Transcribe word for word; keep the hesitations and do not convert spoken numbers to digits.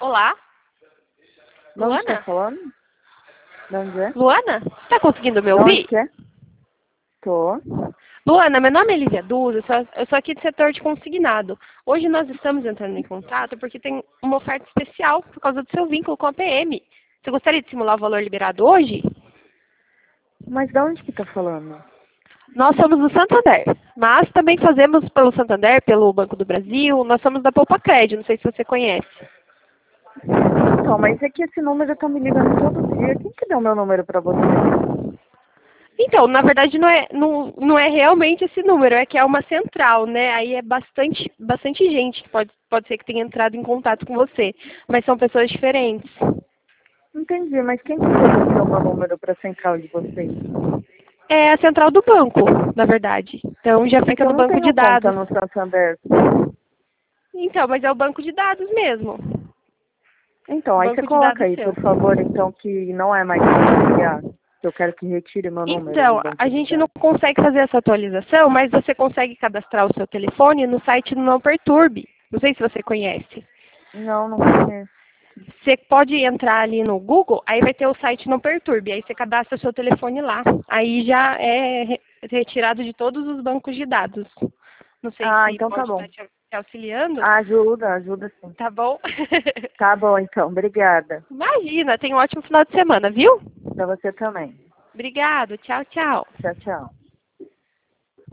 Olá? De onde Luana? tá falando? De onde é? Luana? Você tá conseguindo me De onde ouvir? que é? Tô. Luana, meu nome é Lívia Duz, eu sou, eu sou aqui do setor de consignado. Hoje nós estamos entrando em contato porque tem uma oferta especial por causa do seu vínculo com a P M. Você gostaria de simular o valor liberado hoje? Mas de onde que tá falando? Nós somos do Santander, mas também fazemos pelo Santander, pelo Banco do Brasil, nós somos da Poupa Crédito, não sei se você conhece. Então, mas é que esse número tá me ligando todo dia. Quem que deu meu número pra você? Então, na verdade, não é, não, não é realmente esse número, é que é uma central, né? Aí é bastante, bastante gente que pode, pode ser que tenha entrado em contato com você, mas são pessoas diferentes. Entendi, mas quem que forneceu meu número pra central de vocês? É a central do banco, na verdade. Então já É fica que eu no não banco de tenho conta dados. no Santander. Então, mas é o banco de dados mesmo. Então, O aí você banco de coloca dados aí, seu. por favor, então, que não é mais ligar. Eu quero que retire meu número do Então, a banco de gente não dados. consegue fazer essa atualização, mas você consegue cadastrar o seu telefone no site do Não Perturbe. Não sei se você conhece. Não, não conheço. Você pode entrar ali no Google, aí vai ter o site Não Perturbe, aí você cadastra o seu telefone lá. Aí já é re- retirado de todos os bancos de dados. Não sei Ah, se então tá pode bom. estar te te auxiliando, Ajuda, ajuda sim. tá bom? Tá bom, então. Obrigada. Imagina, tenha um ótimo final de semana, viu? Pra você também. Obrigado, tchau, tchau. Tchau, tchau.